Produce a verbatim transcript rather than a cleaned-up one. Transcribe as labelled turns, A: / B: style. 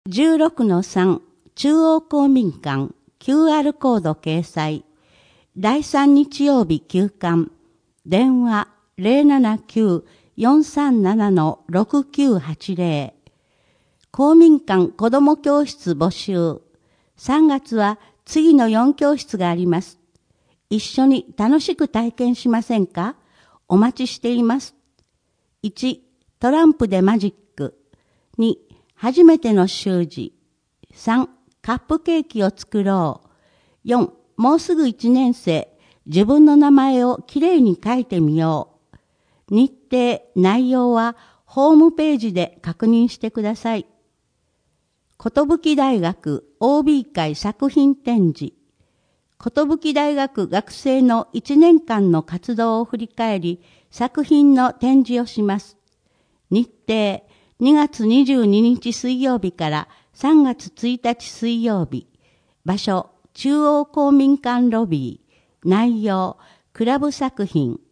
A: じゅうろくのさん 中央公民館 キューアール コード掲載。だいさん日曜日休館。電話 ゼロななきゅう よんさんなな ろくきゅうはちゼロ。公民館子ども教室募集。さんがつは次のよん教室があります。一緒に楽しく体験しませんか？お待ちしています。いち. トランプでマジック。に. 初めての習字。さん. カップケーキを作ろう。よん. もうすぐいちねん生。自分の名前をきれいに書いてみよう。日程、内容はホームページで確認してください。寿大学 オービー 会作品展示。寿大学学生のいちねんかんの活動を振り返り、作品の展示をします。日程、にがつにじゅうににち水曜日からさんがつついたち水曜日。場所、中央公民館ロビー。内容、クラブ作品。